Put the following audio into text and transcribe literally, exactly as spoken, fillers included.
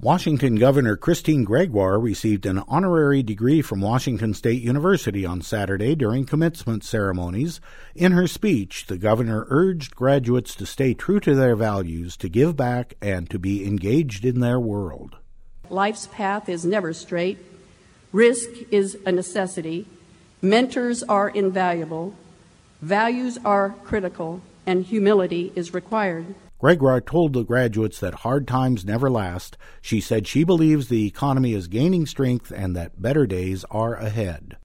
Washington Governor Christine Gregoire received an honorary degree from Washington State University on Saturday during commencement ceremonies. In her speech, the governor urged graduates to stay true to their values, to give back, and to be engaged in their world. Life's path is never straight. Risk is a necessity. Mentors are invaluable. Values are critical, and humility is required. Gregoire told the graduates that hard times never last. She said she believes the economy is gaining strength and that better days are ahead.